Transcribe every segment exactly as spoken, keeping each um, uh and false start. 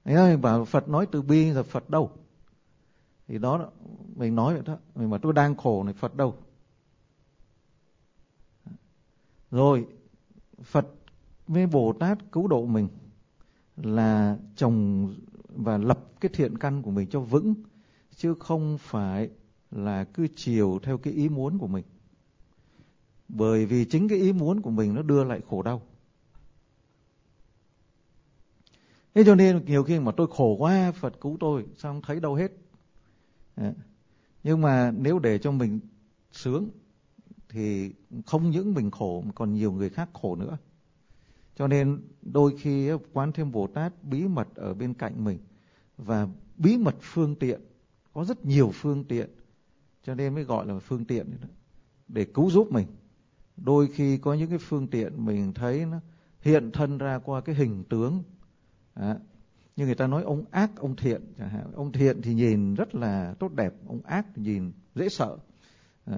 Mình bảo Phật nói từ bi, giờ Phật đâu? Thì đó, mình nói vậy đó. Mình bảo tôi đang khổ này, Phật đâu? Rồi Phật với Bồ Tát cứu độ mình là trồng và lập cái thiện căn của mình cho vững, chứ không phải là cứ chiều theo cái ý muốn của mình. Bởi vì chính cái ý muốn của mình nó đưa lại khổ đau. Thế cho nên nhiều khi mà tôi khổ quá, Phật cứu tôi, sao không thấy đâu hết. Nhưng mà nếu để cho mình sướng thì không những mình khổ mà còn nhiều người khác khổ nữa. Cho nên đôi khi Quán Thế Âm Bồ Tát bí mật ở bên cạnh mình và bí mật phương tiện, có rất nhiều phương tiện, cho nên mới gọi là phương tiện để cứu giúp mình. Đôi khi có những cái phương tiện mình thấy nó hiện thân ra qua cái hình tướng. Đó. Như người ta nói ông ác, ông thiện chẳng hạn. Ông thiện thì nhìn rất là tốt đẹp, ông ác thì nhìn dễ sợ. Đó.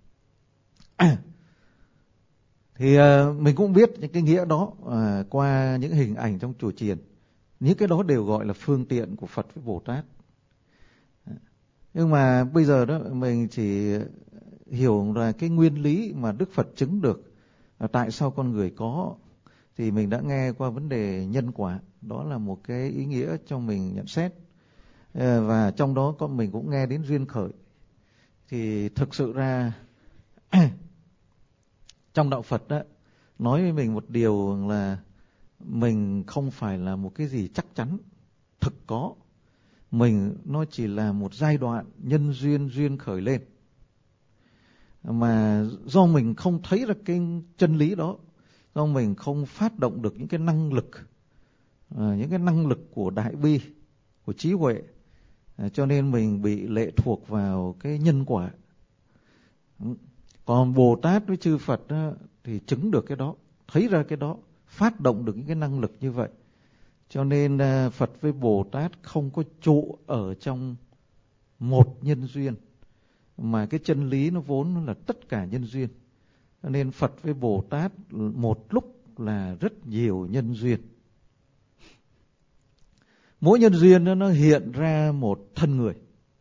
Thì uh, mình cũng biết những cái nghĩa đó uh, qua những hình ảnh trong chùa chiền. Những cái đó đều gọi là phương tiện của Phật với Bồ Tát. Nhưng mà bây giờ đó mình chỉ hiểu ra cái nguyên lý mà Đức Phật chứng được uh, tại sao con người có. Thì mình đã nghe qua vấn đề nhân quả, đó là một cái ý nghĩa trong mình nhận xét. Uh, và trong đó có mình cũng nghe đến duyên khởi. Thì thực sự ra trong đạo Phật đó, nói với mình một điều là mình không phải là một cái gì chắc chắn, thực có. Mình nó chỉ là một giai đoạn nhân duyên, duyên khởi lên. Mà do mình không thấy ra cái chân lý đó, do mình không phát động được những cái năng lực, những cái năng lực của đại bi, của trí huệ, cho nên mình bị lệ thuộc vào cái nhân quả. Còn Bồ Tát với chư Phật đó, thì chứng được cái đó, thấy ra cái đó, phát động được những cái năng lực như vậy. Cho nên Phật với Bồ Tát không có trụ ở trong một nhân duyên, mà cái chân lý nó vốn là tất cả nhân duyên. Cho nên Phật với Bồ Tát một lúc là rất nhiều nhân duyên. Mỗi nhân duyên đó, nó hiện ra một thân người.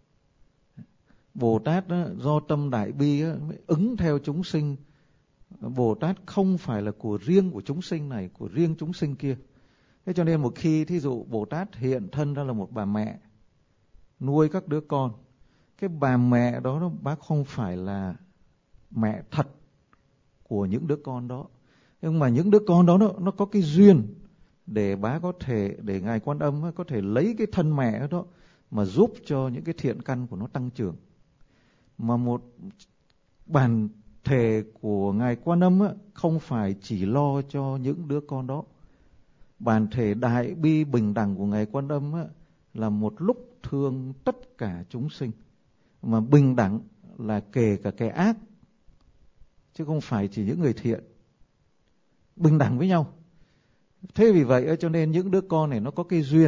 Bồ Tát đó, do tâm đại bi đó, mới ứng theo chúng sinh. Bồ Tát không phải là của riêng của chúng sinh này, của riêng chúng sinh kia. Thế cho nên một khi thí dụ Bồ Tát hiện thân ra là một bà mẹ nuôi các đứa con, cái bà mẹ đó, đó bác không phải là mẹ thật của những đứa con đó, nhưng mà những đứa con đó nó, nó có cái duyên để bá có thể, để Ngài Quan Âm có thể lấy cái thân mẹ đó mà giúp cho những cái thiện căn của nó tăng trưởng. Mà một bản thể của Ngài Quan Âm không phải chỉ lo cho những đứa con đó. Bản thể đại bi bình đẳng của Ngài Quan Âm là một lúc thương tất cả chúng sinh. Mà bình đẳng là kể cả kẻ ác, chứ không phải chỉ những người thiện. Bình đẳng với nhau. Thế vì vậy cho nên những đứa con này nó có cái duyên.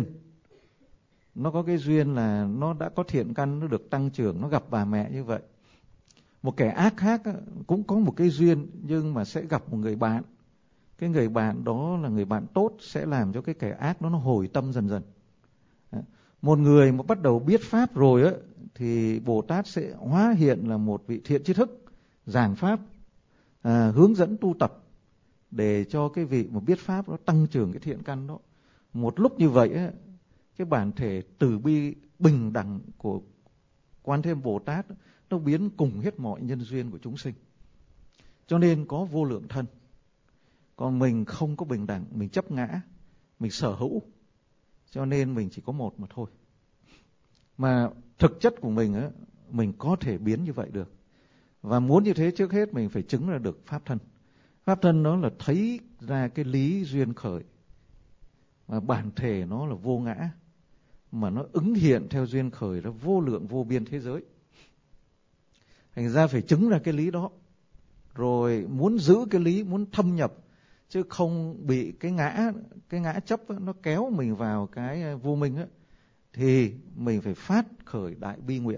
Nó có cái duyên là nó đã có thiện căn, nó được tăng trưởng, nó gặp bà mẹ như vậy. Một kẻ ác khác cũng có một cái duyên, nhưng mà sẽ gặp một người bạn. Cái người bạn đó là người bạn tốt, sẽ làm cho cái kẻ ác đó nó hồi tâm dần dần. Một người mà bắt đầu biết Pháp rồi á, thì Bồ Tát sẽ hóa hiện là một vị thiện tri thức, giảng Pháp, à, hướng dẫn tu tập, để cho cái vị mà biết Pháp nó tăng trưởng cái thiện căn đó. Một lúc như vậy á, cái bản thể từ bi bình đẳng của Quan Thế Âm Bồ Tát nó biến cùng hết mọi nhân duyên của chúng sinh. Cho nên có vô lượng thân. Còn mình không có bình đẳng, mình chấp ngã, mình sở hữu, cho nên mình chỉ có một mà thôi. Mà thực chất của mình á, mình có thể biến như vậy được. Và muốn như thế trước hết mình phải chứng ra được Pháp thân. Pháp thân đó là thấy ra cái lý duyên khởi, mà bản thể nó là vô ngã, mà nó ứng hiện theo duyên khởi ra vô lượng vô biên thế giới. Thành ra phải chứng ra cái lý đó. Rồi muốn giữ cái lý, muốn thâm nhập, chứ không bị cái ngã, cái ngã chấp á, nó kéo mình vào cái vô minh á, thì mình phải phát khởi đại bi nguyện.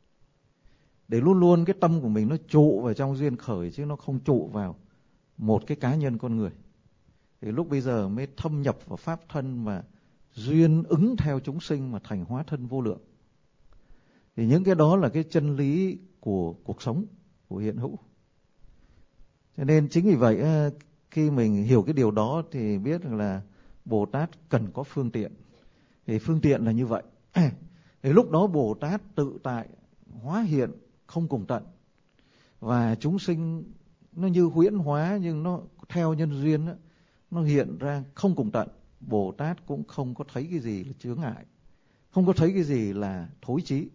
Để luôn luôn cái tâm của mình nó trụ vào trong duyên khởi, chứ nó không trụ vào một cái cá nhân con người. Thì lúc bây giờ mới thâm nhập vào Pháp thân và duyên ứng theo chúng sinh mà thành hóa thân vô lượng. Thì những cái đó là cái chân lý của cuộc sống, của hiện hữu. Cho nên chính vì vậy khi mình hiểu cái điều đó thì biết rằng là Bồ Tát cần có phương tiện. Thì phương tiện là như vậy. Thì lúc đó Bồ Tát tự tại hóa hiện không cùng tận. Và chúng sinh nó như huyễn hóa, nhưng nó theo nhân duyên đó, nó hiện ra không cùng tận. Bồ Tát cũng không có thấy cái gì là chướng ngại, không có thấy cái gì là thối chí.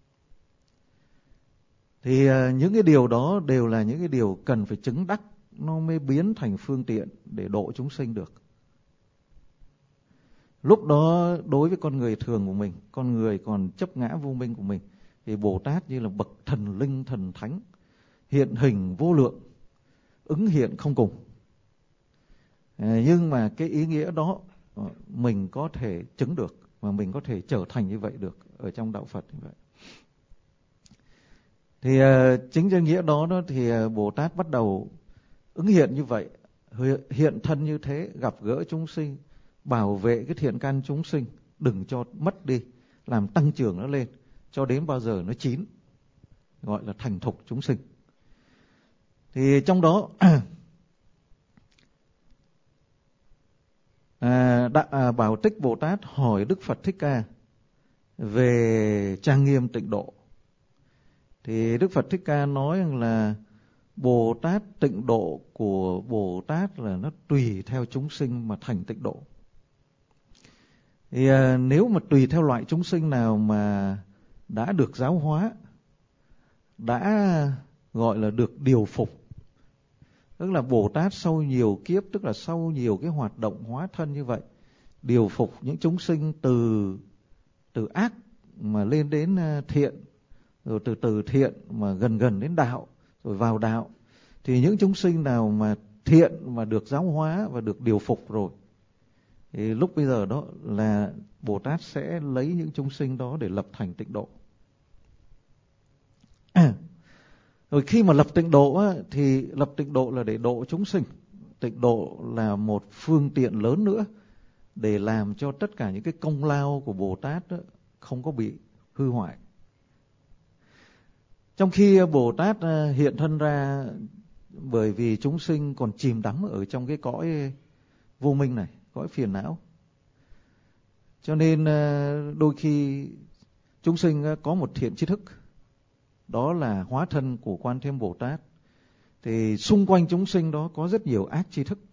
Thì uh, những cái điều đó đều là những cái điều cần phải chứng đắc, nó mới biến thành phương tiện để độ chúng sinh được. Lúc đó đối với con người thường của mình, con người còn chấp ngã vô minh của mình, thì Bồ Tát như là bậc thần linh thần thánh, hiện hình vô lượng, ứng hiện không cùng. À, nhưng mà cái ý nghĩa đó mình có thể chứng được, và mình có thể trở thành như vậy được ở trong đạo Phật như vậy. Thì uh, chính trên nghĩa đó, đó thì uh, Bồ Tát bắt đầu ứng hiện như vậy, hiện thân như thế, gặp gỡ chúng sinh, bảo vệ cái thiện căn chúng sinh, đừng cho mất đi, làm tăng trưởng nó lên, cho đến bao giờ nó chín, gọi là thành thục chúng sinh. Thì trong đó à, đã, à, Bảo Tích Bồ Tát hỏi Đức Phật Thích Ca về trang nghiêm tịnh độ. Thì Đức Phật Thích Ca nói rằng là Bồ Tát tịnh độ của Bồ Tát là nó tùy theo chúng sinh mà thành tịnh độ. Thì à, nếu mà tùy theo loại chúng sinh nào mà đã được giáo hóa, đã gọi là được điều phục, tức là Bồ Tát sau nhiều kiếp, tức là sau nhiều cái hoạt động hóa thân như vậy, điều phục những chúng sinh từ từ ác mà lên đến thiện, rồi từ từ thiện mà gần gần đến đạo, rồi vào đạo. Thì những chúng sinh nào mà thiện mà được giáo hóa và được điều phục rồi, thì lúc bây giờ đó là Bồ Tát sẽ lấy những chúng sinh đó để lập thành tịnh độ. À, rồi khi mà lập tịnh độ á, thì lập tịnh độ là để độ chúng sinh. Tịnh độ là một phương tiện lớn nữa để làm cho tất cả những cái công lao của Bồ Tát á, không có bị hư hoại. Trong khi Bồ Tát hiện thân ra, bởi vì chúng sinh còn chìm đắm ở trong cái cõi vô minh này, cõi phiền não, cho nên đôi khi chúng sinh có một thiện tri thức, đó là hóa thân của Quan Thế Âm Bồ Tát. Thì xung quanh chúng sinh đó có rất nhiều ác tri thức.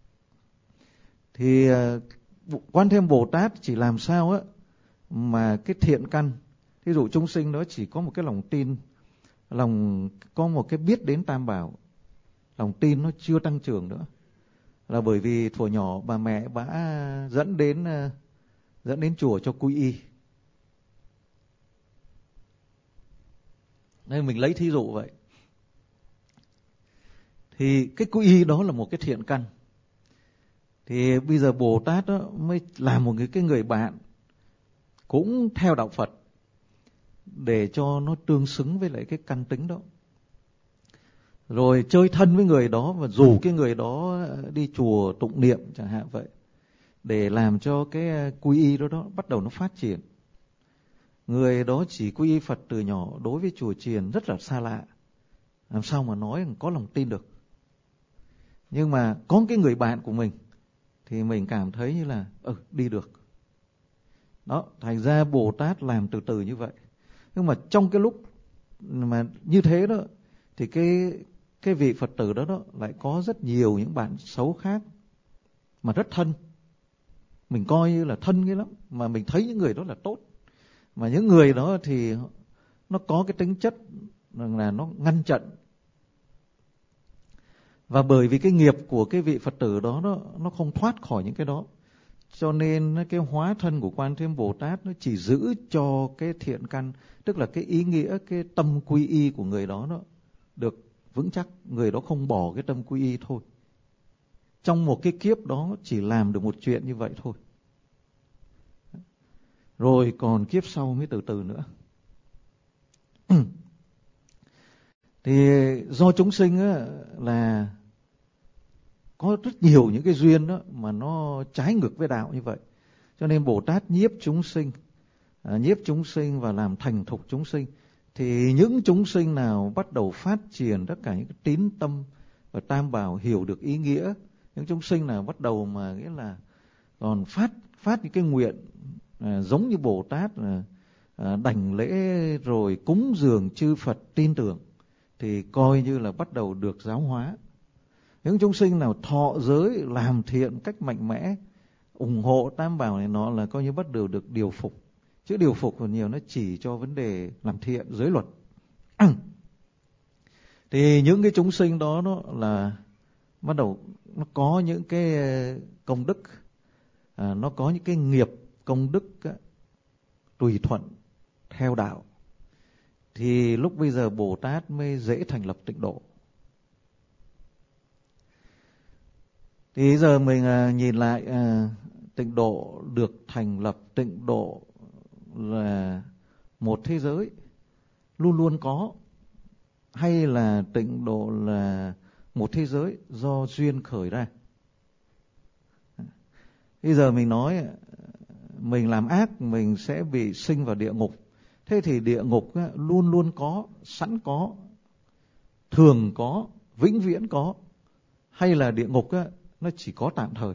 Thì Quan Thế Âm Bồ Tát chỉ làm sao á mà cái thiện căn, ví dụ chúng sinh đó chỉ có một cái lòng tin, lòng có một cái biết đến Tam Bảo, lòng tin nó chưa tăng trưởng nữa, là bởi vì thuở nhỏ bà mẹ đã dẫn đến dẫn đến chùa cho quy y. Nên mình lấy thí dụ vậy. Thì cái quy y đó là một cái thiện căn. Thì bây giờ Bồ Tát đó mới làm một cái người bạn cũng theo đạo Phật, để cho nó tương xứng với lại cái căn tính đó. Rồi chơi thân với người đó và rủ cái người đó đi chùa tụng niệm chẳng hạn vậy, để làm cho cái quy y đó, đó bắt đầu nó phát triển. Người đó chỉ quy y Phật từ nhỏ, đối với chùa chiền rất là xa lạ, làm sao mà nói có lòng tin được. Nhưng mà có cái người bạn của mình thì mình cảm thấy như là ừ, đi được. Đó, thành ra Bồ Tát làm từ từ như vậy. Nhưng mà trong cái lúc mà như thế đó, thì cái cái vị Phật tử đó đó lại có rất nhiều những bạn xấu khác mà rất thân. Mình coi như là thân cái lắm, mà mình thấy những người đó là tốt. Mà những người đó thì nó có cái tính chất là nó ngăn chặn. Và bởi vì cái nghiệp của cái vị Phật tử đó nó, nó không thoát khỏi những cái đó, cho nên cái hóa thân của Quan Thế Âm Bồ Tát nó chỉ giữ cho cái thiện căn, tức là cái ý nghĩa, cái tâm quy y của người đó nó được vững chắc. Người đó không bỏ cái tâm quy y thôi. Trong một cái kiếp đó chỉ làm được một chuyện như vậy thôi. Rồi còn kiếp sau mới từ từ nữa. Thì do chúng sinh á, là có rất nhiều những cái duyên đó mà nó trái ngược với đạo như vậy. Cho nên Bồ Tát nhiếp chúng sinh, à, nhiếp chúng sinh và làm thành thục chúng sinh. Thì những chúng sinh nào bắt đầu phát triển tất cả những cái tín tâm và tam bảo, hiểu được ý nghĩa, những chúng sinh nào bắt đầu mà nghĩa là còn phát phát những cái nguyện à, giống như Bồ Tát là à, đảnh lễ rồi cúng dường chư Phật tin tưởng, thì coi như là bắt đầu được giáo hóa. Những chúng sinh nào thọ giới làm thiện cách mạnh mẽ, ủng hộ tam bảo này nó là coi như bắt đầu được điều phục. Chứ điều phục còn nhiều nó chỉ cho vấn đề làm thiện giới luật. Thì những cái chúng sinh đó nó là bắt đầu nó có những cái công đức, à, nó có những cái nghiệp công đức á, tùy thuận theo đạo. Thì lúc bây giờ Bồ Tát mới dễ thành lập tịnh độ. Thì giờ mình à, nhìn lại à, tịnh độ được thành lập, tịnh độ là một thế giới luôn luôn có, hay là tịnh độ là một thế giới do duyên khởi ra? Bây giờ mình nói mình làm ác mình sẽ bị sinh vào địa ngục. Thế thì địa ngục á, luôn luôn có, sẵn có, thường có, vĩnh viễn có, hay là địa ngục á, nó chỉ có tạm thời?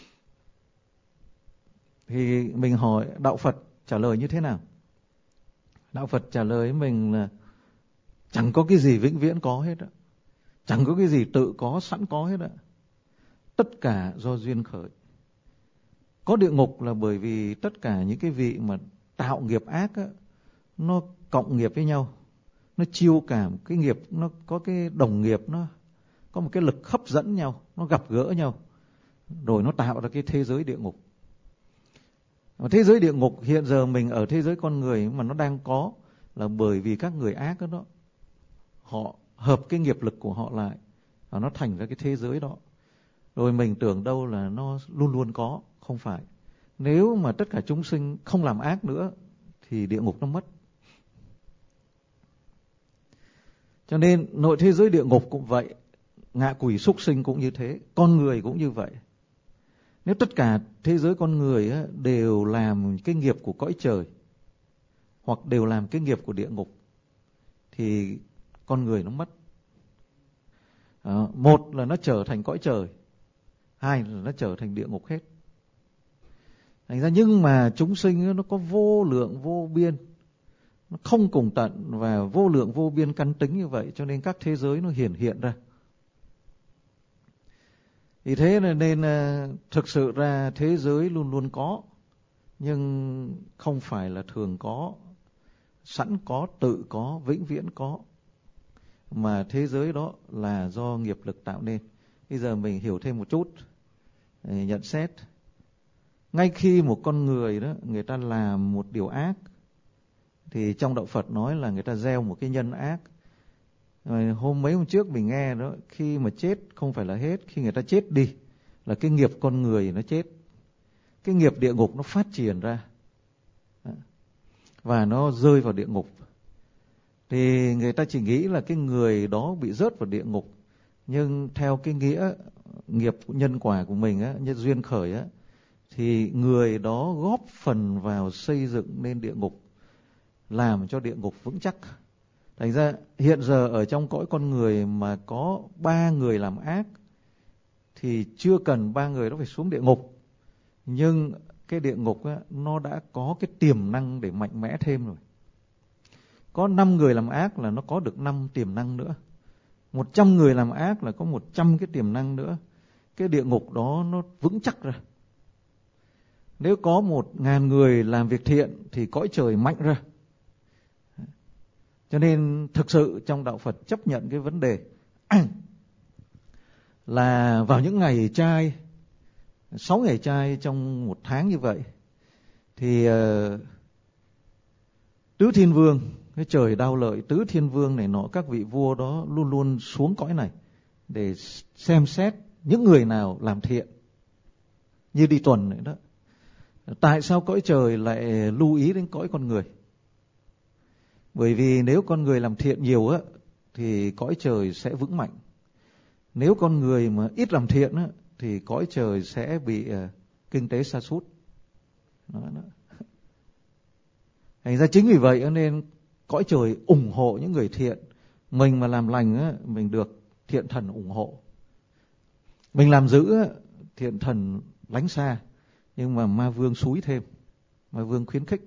Thì mình hỏi đạo Phật trả lời như thế nào? Đạo Phật trả lời mình là chẳng có cái gì vĩnh viễn có hết á, chẳng có cái gì tự có sẵn có hết á, tất cả do duyên khởi. Có địa ngục là bởi vì tất cả những cái vị mà tạo nghiệp ác á, nó cộng nghiệp với nhau, nó chiêu cảm cái nghiệp, nó có cái đồng nghiệp, nó có một cái lực hấp dẫn nhau, nó gặp gỡ nhau, rồi nó tạo ra cái thế giới địa ngục. Thế giới địa ngục hiện giờ mình ở thế giới con người mà nó đang có là bởi vì các người ác đó, họ hợp cái nghiệp lực của họ lại và nó thành ra cái thế giới đó. Rồi mình tưởng đâu là nó luôn luôn có, không phải. Nếu mà tất cả chúng sinh không làm ác nữa thì địa ngục nó mất. Cho nên nội thế giới địa ngục cũng vậy, ngạ quỷ súc sinh cũng như thế, con người cũng như vậy. Nếu tất cả thế giới con người á, đều làm cái nghiệp của cõi trời hoặc đều làm cái nghiệp của địa ngục thì con người nó mất. À, một là nó trở thành cõi trời, hai là nó trở thành địa ngục hết. Thành ra nhưng mà chúng sinh nó có vô lượng vô biên, nó không cùng tận và vô lượng vô biên căn tính như vậy, cho nên các thế giới nó hiển hiện ra. Vì thế nên thực sự ra thế giới luôn luôn có, nhưng không phải là thường có, sẵn có, tự có, vĩnh viễn có, mà thế giới đó là do nghiệp lực tạo nên. Bây giờ mình hiểu thêm một chút, nhận xét. Ngay khi một con người đó, người ta làm một điều ác, thì trong đạo Phật nói là người ta gieo một cái nhân ác. Rồi hôm mấy hôm trước mình nghe đó, khi mà chết không phải là hết, khi người ta chết đi là cái nghiệp con người nó chết, cái nghiệp địa ngục nó phát triển ra và nó rơi vào địa ngục. Thì người ta chỉ nghĩ là cái người đó bị rớt vào địa ngục, nhưng theo cái nghĩa nghiệp nhân quả của mình á, nhân duyên khởi á, thì người đó góp phần vào xây dựng nên địa ngục, làm cho địa ngục vững chắc. Thành ra hiện giờ ở trong cõi con người mà có ba người làm ác thì chưa cần ba người đó phải xuống địa ngục, nhưng cái địa ngục á, nó đã có cái tiềm năng để mạnh mẽ thêm rồi. Có năm người làm ác là nó có được năm tiềm năng nữa. Một trăm người làm ác là có một trăm cái tiềm năng nữa. Cái địa ngục đó nó vững chắc ra. Nếu có một ngàn người làm việc thiện thì cõi trời mạnh ra. Cho nên thực sự trong đạo Phật chấp nhận cái vấn đề là vào những ngày trai, sáu ngày trai trong một tháng như vậy, thì uh, Tứ Thiên Vương, cái trời Đao Lợi, Tứ Thiên Vương này nọ, các vị vua đó luôn luôn xuống cõi này để xem xét những người nào làm thiện, như đi tuần này đó. Tại sao cõi trời lại lưu ý đến cõi con người? Bởi vì nếu con người làm thiện nhiều á, thì cõi trời sẽ vững mạnh. Nếu con người mà ít làm thiện á, thì cõi trời sẽ bị uh, kinh tế sa sút. Đó, đó. Thành ra chính vì vậy nên cõi trời ủng hộ những người thiện. Mình mà làm lành á, mình được thiện thần ủng hộ. Mình làm dữ á, thiện thần lánh xa, nhưng mà ma vương xúi thêm, ma vương khuyến khích.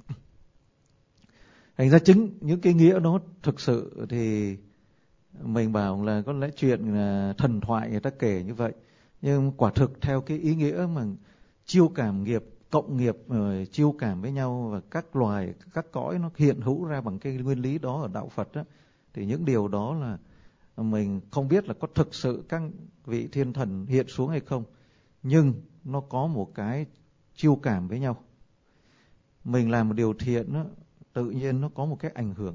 Thành ra chính những cái nghĩa đó thực sự thì mình bảo là có lẽ chuyện là thần thoại người ta kể như vậy, nhưng quả thực theo cái ý nghĩa mà chiêu cảm nghiệp, cộng nghiệp, rồi chiêu cảm với nhau, và các loài, các cõi nó hiện hữu ra bằng cái nguyên lý đó ở đạo Phật đó, thì những điều đó là mình không biết là có thực sự các vị thiên thần hiện xuống hay không, nhưng nó có một cái chiêu cảm với nhau. Mình làm một điều thiện đó, tự nhiên nó có một cái ảnh hưởng,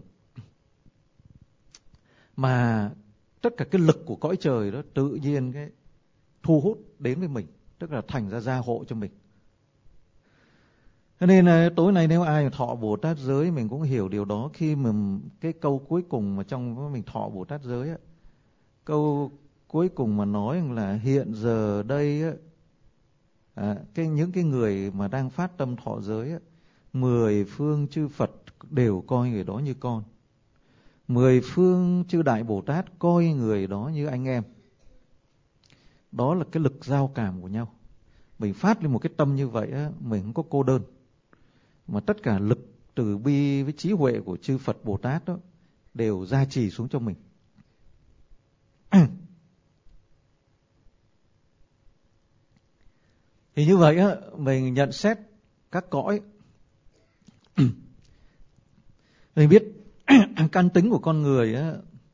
mà tất cả cái lực của cõi trời đó tự nhiên cái thu hút đến với mình, tức là thành ra gia hộ cho mình. Cho nên là tối nay nếu ai thọ Bồ Tát giới, mình cũng hiểu điều đó. Khi mà cái câu cuối cùng mà trong mình thọ Bồ Tát giới á, câu cuối cùng mà nói là hiện giờ đây á, à, cái những cái người mà đang phát tâm thọ giới á, mười phương chư Phật đều coi người đó như con, mười phương chư Đại Bồ Tát coi người đó như anh em. Đó là cái lực giao cảm của nhau. Mình phát lên một cái tâm như vậy á, mình không có cô đơn, mà tất cả lực từ bi với trí huệ của chư Phật Bồ Tát đó đều gia trì xuống cho mình. Thì như vậy á, mình nhận xét các cõi. Mình biết căn tính của con người á,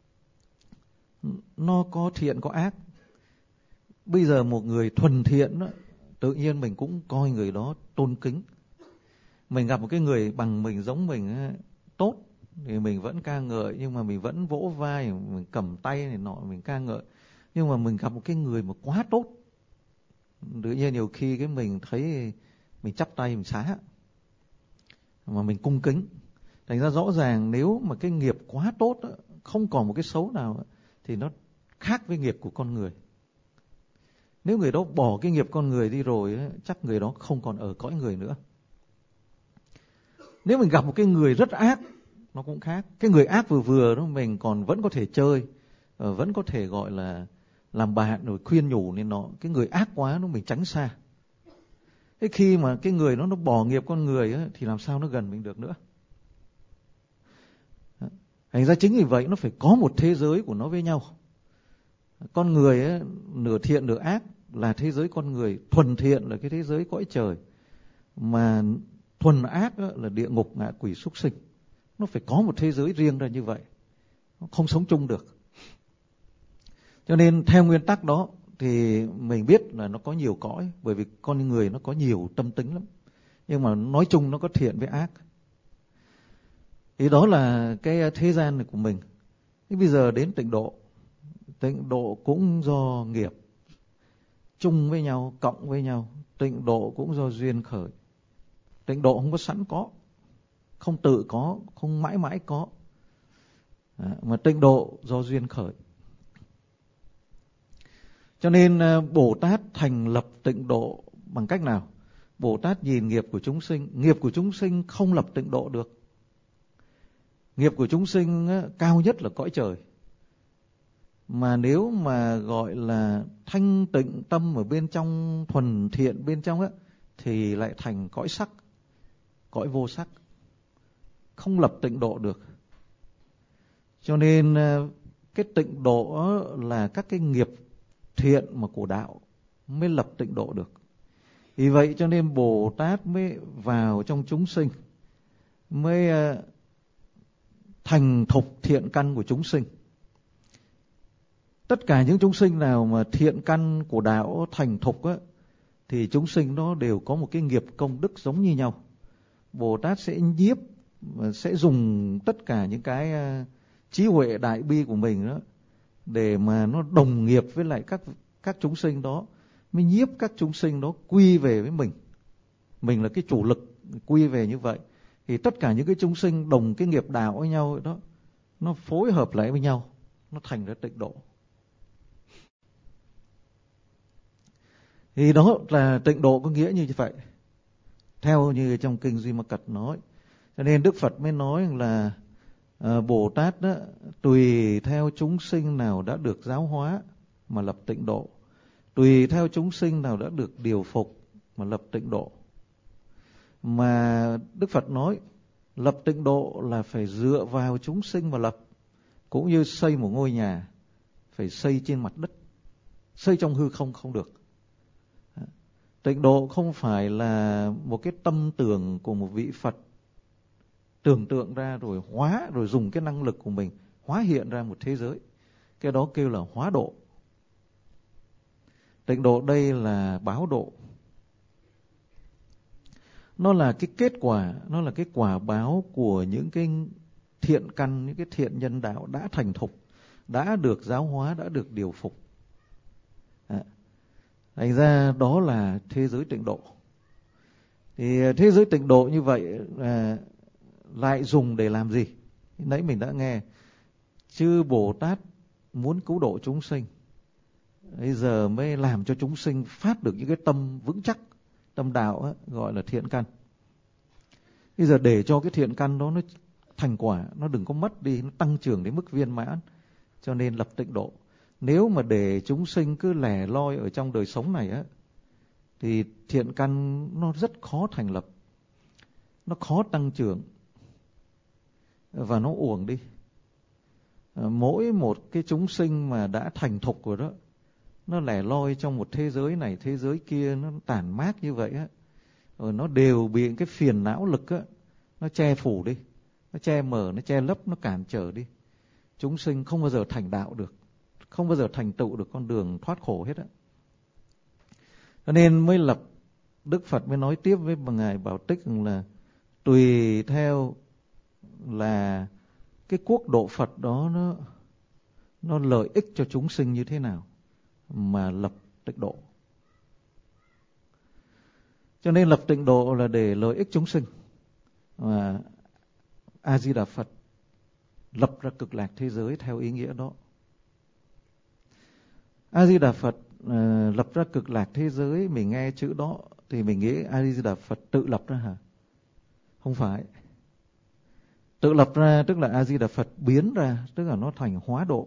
nó có thiện có ác. Bây giờ một người thuần thiện á, tự nhiên mình cũng coi người đó tôn kính. Mình gặp một cái người bằng mình, giống mình á, tốt thì mình vẫn ca ngợi, nhưng mà mình vẫn vỗ vai, mình cầm tay này nọ, mình ca ngợi. Nhưng mà mình gặp một cái người mà quá tốt, tự nhiên nhiều khi cái mình thấy mình chắp tay mình xá, mà mình cung kính. Thành ra rõ ràng nếu mà cái nghiệp quá tốt, không còn một cái xấu nào, thì nó khác với nghiệp của con người. Nếu người đó bỏ cái nghiệp con người đi rồi, chắc người đó không còn ở cõi người nữa. Nếu mình gặp một cái người rất ác, nó cũng khác. Cái người ác vừa vừa đó mình còn vẫn có thể chơi, vẫn có thể gọi là làm bạn rồi khuyên nhủ nên nọ. Cái người ác quá nó mình tránh xa. Thế khi mà cái người nó nó bỏ nghiệp con người á, thì làm sao nó gần mình được nữa. Thành ra chính vì vậy nó phải có một thế giới của nó với nhau. Con người á, nửa thiện nửa ác là thế giới con người. Thuần thiện là cái thế giới cõi trời, mà thuần ác á, là địa ngục, ngạ quỷ, súc sinh. Nó phải có một thế giới riêng ra như vậy, nó không sống chung được. Cho nên theo nguyên tắc đó thì mình biết là nó có nhiều cõi, bởi vì con người nó có nhiều tâm tính lắm. Nhưng mà nói chung nó có thiện với ác. Thì đó là cái thế gian này của mình. Thế bây giờ đến tịnh độ. Tịnh độ cũng do nghiệp chung với nhau, cộng với nhau. Tịnh độ cũng do duyên khởi. Tịnh độ không có sẵn có, không tự có, không mãi mãi có. À, mà tịnh độ do duyên khởi. Cho nên Bồ Tát thành lập tịnh độ bằng cách nào? Bồ Tát nhìn nghiệp của chúng sinh. Nghiệp của chúng sinh không lập tịnh độ được. Nghiệp của chúng sinh á, cao nhất là cõi trời. Mà nếu mà gọi là thanh tịnh tâm ở bên trong, thuần thiện bên trong á, thì lại thành cõi sắc, cõi vô sắc, không lập tịnh độ được. Cho nên cái tịnh độ là các cái nghiệp thiện mà của đạo mới lập tịnh độ được. Vì vậy cho nên Bồ Tát mới vào trong chúng sinh, mới thành thục thiện căn của chúng sinh. Tất cả những chúng sinh nào mà thiện căn của đạo thành thục á, thì chúng sinh đó đều có một cái nghiệp công đức giống như nhau. Bồ Tát sẽ nhiếp, sẽ dùng tất cả những cái trí huệ đại bi của mình đó để mà nó đồng nghiệp với lại các các chúng sinh đó, mới nhiếp các chúng sinh đó quy về với mình. Mình là cái chủ lực quy về như vậy. Thì tất cả những cái chúng sinh đồng cái nghiệp đạo với nhau đó, nó phối hợp lại với nhau, nó thành ra tịnh độ. Thì đó là tịnh độ có nghĩa như vậy. theo như trong kinh Duy Ma Cật nói. Cho nên Đức Phật mới nói là à, Bồ Tát đó, tùy theo chúng sinh nào đã được giáo hóa mà lập tịnh độ, tùy theo chúng sinh nào đã được điều phục mà lập tịnh độ. Mà Đức Phật nói lập tịnh độ là phải dựa vào chúng sinh mà lập, cũng như xây một ngôi nhà phải xây trên mặt đất, xây trong hư không không được. Tịnh độ không phải là một cái tâm tưởng của một vị Phật tưởng tượng ra rồi hóa, rồi dùng cái năng lực của mình hóa hiện ra một thế giới. Cái đó kêu là hóa độ. Tịnh độ đây là báo độ. Nó là cái kết quả, nó là cái quả báo của những cái thiện căn, những cái thiện nhân đạo đã thành thục, đã được giáo hóa, đã được điều phục. À, thành ra đó là thế giới tịnh độ. Thì thế giới tịnh độ như vậy à, lại dùng để làm gì? Nãy mình đã nghe chư Bồ Tát muốn cứu độ chúng sinh, bây giờ mới làm cho chúng sinh phát được những cái tâm vững chắc, tâm đạo ấy, gọi là thiện căn. Bây giờ để cho cái thiện căn đó nó thành quả, nó đừng có mất đi, nó tăng trưởng đến mức viên mãn, cho nên lập tịnh độ. Nếu mà để chúng sinh cứ lẻ loi ở trong đời sống này á, thì thiện căn nó rất khó thành lập, nó khó tăng trưởng và nó uổng đi. Mỗi một cái chúng sinh mà đã thành thục rồi đó, nó lẻ loi trong một thế giới này thế giới kia, nó tản mát như vậy á, rồi nó đều bị cái phiền não lực á, nó che phủ đi, nó che mờ, nó che lấp, nó cản trở đi. Chúng sinh không bao giờ thành đạo được, không bao giờ thành tựu được con đường thoát khổ hết á. Cho nên mới lập, Đức Phật mới nói tiếp với Ngài Bảo Tích là tùy theo là cái quốc độ Phật đó nó, nó lợi ích cho chúng sinh như thế nào mà lập tịnh độ. Cho nên lập tịnh độ là để lợi ích chúng sinh. Và A Di Đà Phật lập ra cực lạc thế giới theo ý nghĩa đó. A Di Đà Phật uh, lập ra cực lạc thế giới, mình nghe chữ đó thì mình nghĩ A Di Đà Phật tự lập ra hả? Không phải. Tự lập ra tức là A Di Đà Phật biến ra, tức là nó thành hóa độ.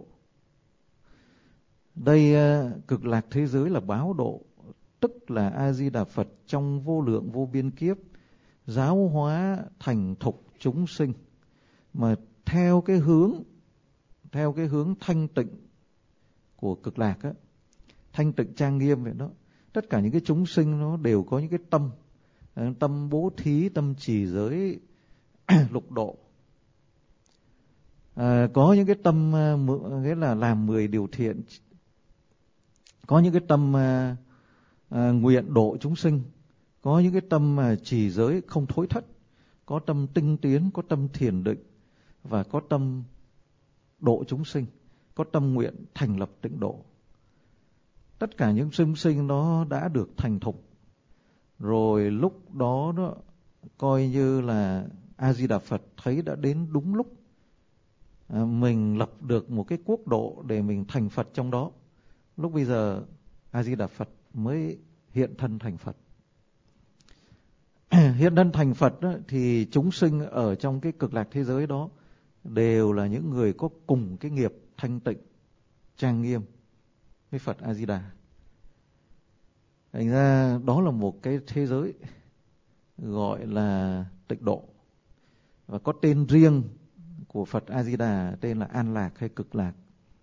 Đây uh, cực lạc thế giới là báo độ, tức là A Di Đà Phật trong vô lượng vô biên kiếp giáo hóa thành thục chúng sinh mà theo cái hướng theo cái hướng thanh tịnh của cực lạc á, thanh tịnh trang nghiêm vậy đó. Tất cả những cái chúng sinh nó đều có những cái tâm, tâm bố thí, tâm trì giới, lục độ. À, có những cái tâm nghĩa là làm mười điều thiện, có những cái tâm à, à, nguyện độ chúng sinh, có những cái tâm à, trì giới không thối thất, có tâm tinh tiến, có tâm thiền định và có tâm độ chúng sinh, có tâm nguyện thành lập tịnh độ. Tất cả những chúng sinh nó đã được thành thục rồi, lúc đó đó coi như là A Di Đà Phật thấy đã đến đúng lúc à, mình lập được một cái quốc độ để mình thành Phật trong đó. Lúc bây giờ A Di Đà Phật mới hiện thân thành Phật. Hiện thân thành Phật đó, thì chúng sinh ở trong cái cực lạc thế giới đó đều là những người có cùng cái nghiệp thanh tịnh trang nghiêm với Phật A Di Đà. Thành ra đó là một cái thế giới gọi là tịnh độ, và có tên riêng của Phật A Di Đà, tên là An Lạc hay Cực Lạc.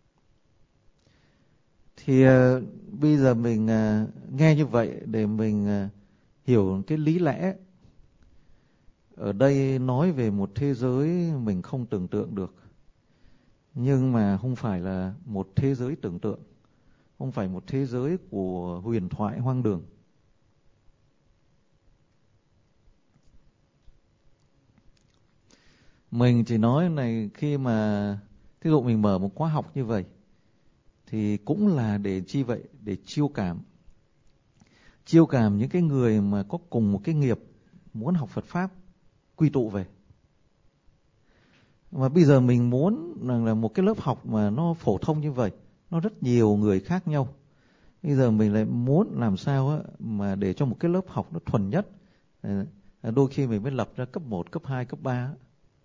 Thì uh, bây giờ mình uh, nghe như vậy để mình uh, hiểu cái lý lẽ. Ở đây nói về một thế giới mình không tưởng tượng được, nhưng mà không phải là một thế giới tưởng tượng, không phải một thế giới của huyền thoại hoang đường. Mình chỉ nói này, khi mà thí dụ mình mở một khóa học như vậy thì cũng là để chi vậy? Để chiêu cảm. Chiêu cảm những cái người mà có cùng một cái nghiệp muốn học Phật Pháp quy tụ về. Mà bây giờ mình muốn là một cái lớp học mà nó phổ thông như vậy, nó rất nhiều người khác nhau. Bây giờ mình lại muốn làm sao á, mà để cho một cái lớp học nó thuần nhất, Đôi khi mình mới lập ra cấp một, cấp hai, cấp ba.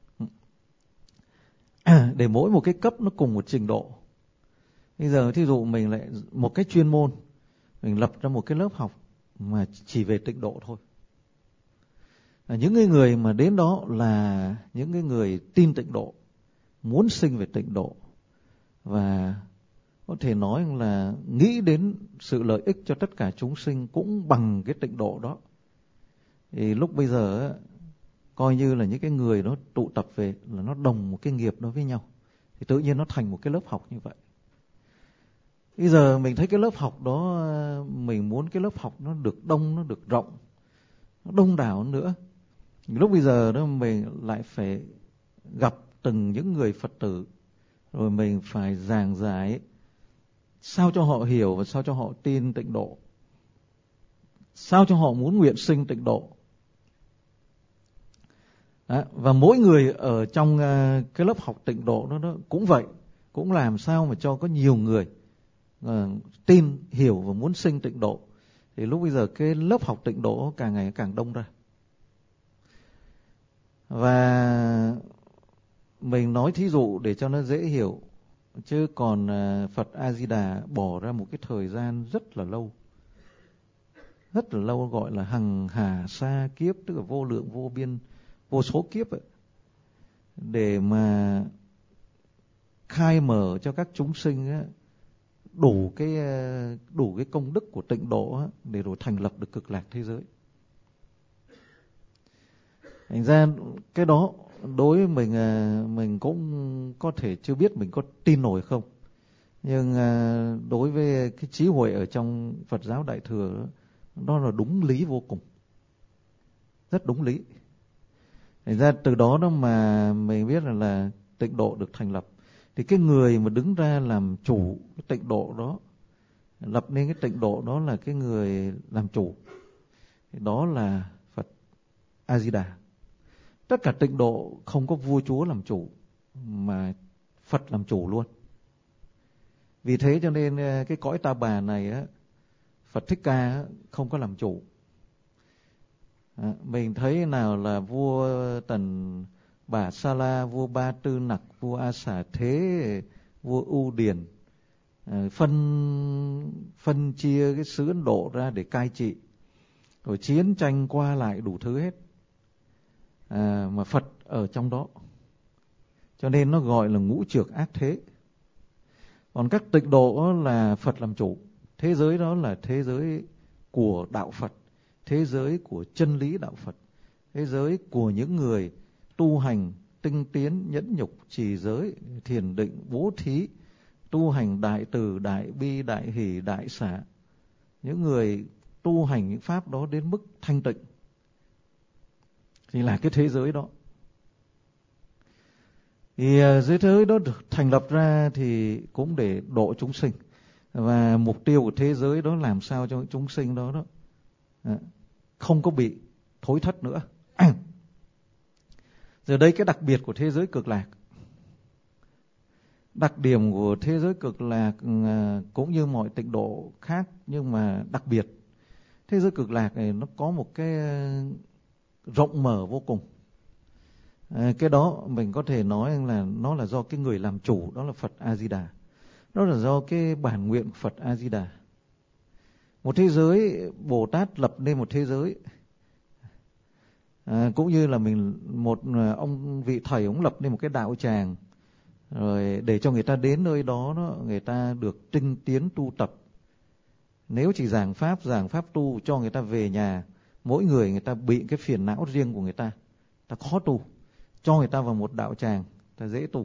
Để mỗi một cái cấp nó cùng một trình độ. Bây giờ thí dụ mình lại một cái chuyên môn, mình lập ra một cái lớp học mà chỉ về tịnh độ thôi. Những cái người mà đến đó là những cái người tin tịnh độ, muốn sinh về tịnh độ, và có thể nói là nghĩ đến sự lợi ích cho tất cả chúng sinh cũng bằng cái tịnh độ đó. Thì lúc bây giờ coi như là những cái người đó tụ tập về là nó đồng một cái nghiệp đó với nhau, thì tự nhiên nó thành một cái lớp học như vậy. Bây giờ mình thấy cái lớp học đó, mình muốn cái lớp học nó được đông, nó được rộng, nó đông đảo nữa. Lúc bây giờ đó mình lại phải gặp từng những người Phật tử, rồi mình phải giảng giải sao cho họ hiểu và sao cho họ tin tịnh độ, sao cho họ muốn nguyện sinh tịnh độ. Đó, và mỗi người ở trong cái lớp học tịnh độ đó, đó cũng vậy, cũng làm sao mà cho có nhiều người uh, tin, hiểu và muốn sinh tịnh độ. Thì lúc bây giờ cái lớp học tịnh độ càng ngày càng đông ra. Và mình nói thí dụ để cho nó dễ hiểu, chứ còn uh, Phật A-di-đà bỏ ra một cái thời gian rất là lâu, rất là lâu, gọi là hằng hà sa kiếp, tức là vô lượng vô biên, vô số kiếp ấy, để mà khai mở cho các chúng sinh ấy, đủ cái đủ cái công đức của tịnh độ ấy, để rồi thành lập được cực lạc thế giới. Thành ra cái đó đối với mình, mình cũng có thể chưa biết mình có tin nổi không, nhưng đối với cái trí huệ ở trong Phật giáo Đại Thừa đó là đúng lý vô cùng, rất đúng lý. Thành ra từ đó đó mà mình biết là, là tịnh độ được thành lập. Thì cái người mà đứng ra làm chủ cái tịnh độ đó, lập nên cái tịnh độ đó là cái người làm chủ, thì đó là Phật A-di-đà. Tất cả tịnh độ không có vua chúa làm chủ, mà Phật làm chủ luôn. Vì thế cho nên cái cõi Ta Bà này á, Phật Thích Ca á, không có làm chủ. À, mình thấy nào là vua Tần Bà Sa La, vua Ba Tư Nặc, vua A Xà Thế, vua U Điền à, phân phân chia cái xứ Ấn Độ ra để cai trị, rồi chiến tranh qua lại đủ thứ hết, à, mà Phật ở trong đó, cho nên nó gọi là ngũ trược ác thế. Còn các tịnh độ là Phật làm chủ, thế giới đó là thế giới của đạo Phật, thế giới của chân lý đạo Phật, thế giới của những người tu hành tinh tiến, nhẫn nhục, trì giới, thiền định, bố thí, tu hành đại từ, đại bi, đại hỷ, đại xả. Những người tu hành những pháp đó đến mức thanh tịnh thì là cái thế giới đó. Thì giới thế giới đó được thành lập ra thì cũng để độ chúng sinh, và mục tiêu của thế giới đó làm sao cho chúng sinh đó đó không có bị thối thất nữa. Giờ đây cái đặc biệt của thế giới cực lạc, đặc điểm của thế giới cực lạc cũng như mọi tịnh độ khác, nhưng mà đặc biệt thế giới cực lạc này nó có một cái rộng mở vô cùng. À, cái đó mình có thể nói là nó là do cái người làm chủ, đó là Phật A-di-đà. Đó là do cái bản nguyện của Phật A-di-đà. Một thế giới, Bồ Tát lập nên một thế giới, à, cũng như là mình một ông vị thầy ông lập nên một cái đạo tràng, rồi để cho người ta đến nơi đó, đó người ta được tinh tiến tu tập. Nếu chỉ giảng pháp, giảng pháp tu cho người ta về nhà, mỗi người người ta bị cái phiền não riêng của người ta, ta khó tu, cho người ta vào một đạo tràng, ta dễ tu.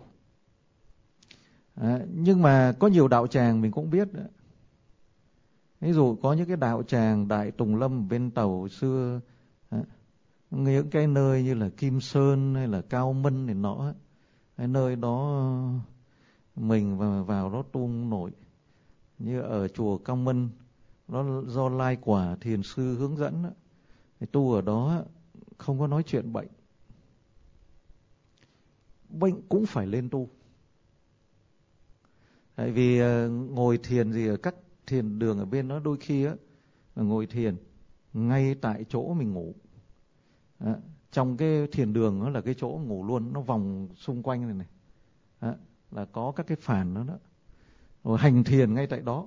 À, nhưng mà có nhiều đạo tràng mình cũng biết. Ví dụ có những cái đạo tràng Đại Tùng Lâm bên Tàu xưa, à, những cái nơi như là Kim Sơn hay là Cao Mân này nọ, cái nơi đó mình vào, vào đó tu nổi. Như ở chùa Cao Mân, đó do Lai Quả Thiền Sư hướng dẫn, thì tu ở đó không có nói chuyện bệnh, bệnh cũng phải lên tu. Tại vì ngồi thiền gì ở các thiền đường ở bên đó, đôi khi á ngồi thiền ngay tại chỗ mình ngủ, Đó. Trong cái thiền đường đó là cái chỗ ngủ luôn, nó vòng xung quanh này này. Đó. Là có các cái phản đó đó. Rồi hành thiền ngay tại đó.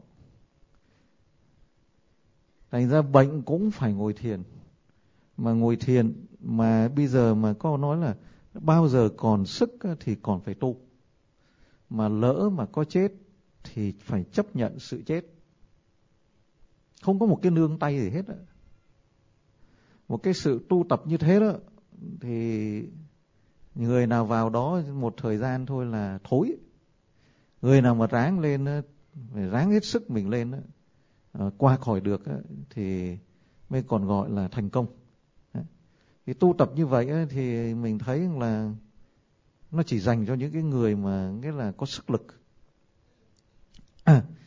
Thành ra bệnh cũng phải ngồi thiền. Mà ngồi thiền mà bây giờ mà có nói là bao giờ còn sức thì còn phải tu. Mà lỡ mà có chết thì phải chấp nhận sự chết. Không có một cái nương tay gì hết. Một cái sự tu tập như thế đó thì người nào vào đó một thời gian thôi là thối. Người nào mà ráng lên, ráng hết sức mình lên, qua khỏi được thì mới còn gọi là thành công. Thì tu tập như vậy thì mình thấy là nó chỉ dành cho những cái người mà nghĩa là có sức lực. À,